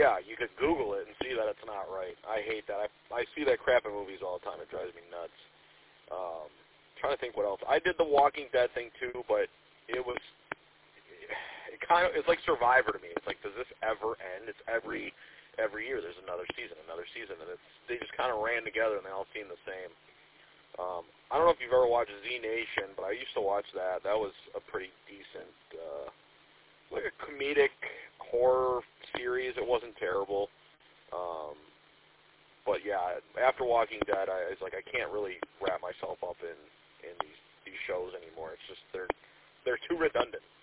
yeah, you could Google it and see that it's not right. I hate that. I see that crap in movies all the time. It drives me nuts. Trying to think what else. I did the Walking Dead thing too, but it it's like Survivor to me. It's like, does this ever end? It's every year there's another season, and they just kind of ran together and they all seem the same. I don't know if you've ever watched Z Nation, but I used to watch that. That was a pretty decent, like a comedic horror series. It wasn't terrible. But yeah, after Walking Dead, I was like, I can't really wrap myself up in these shows anymore. It's just they're too redundant.